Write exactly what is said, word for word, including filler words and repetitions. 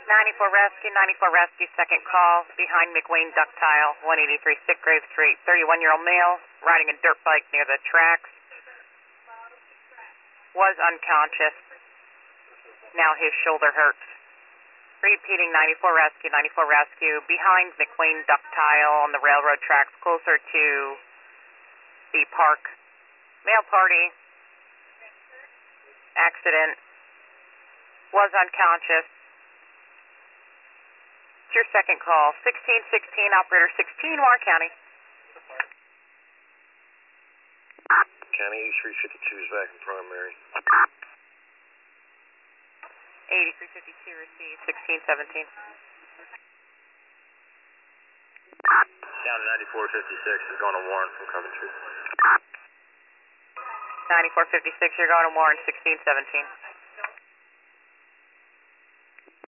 ninety-four Rescue, ninety-four Rescue, second call, behind McWayne Ductile, one eighty-three Sickgrave Street, thirty-one-year-old male, riding a dirt bike near the tracks, was unconscious, now his shoulder hurts. Repeating ninety-four Rescue, ninety-four Rescue, behind McWayne Ductile on the railroad tracks, closer to the park. Male party, accident, was unconscious. It's your second call, sixteen sixteen, operator sixteen, Warren County. County eighty-three fifty-two is back in primary. eighty-three fifty-two received, sixteen seventeen. County ninety-four fifty-six is going to Warren from Coventry. ninety-four fifty-six, you're going to Warren, sixteen seventeen.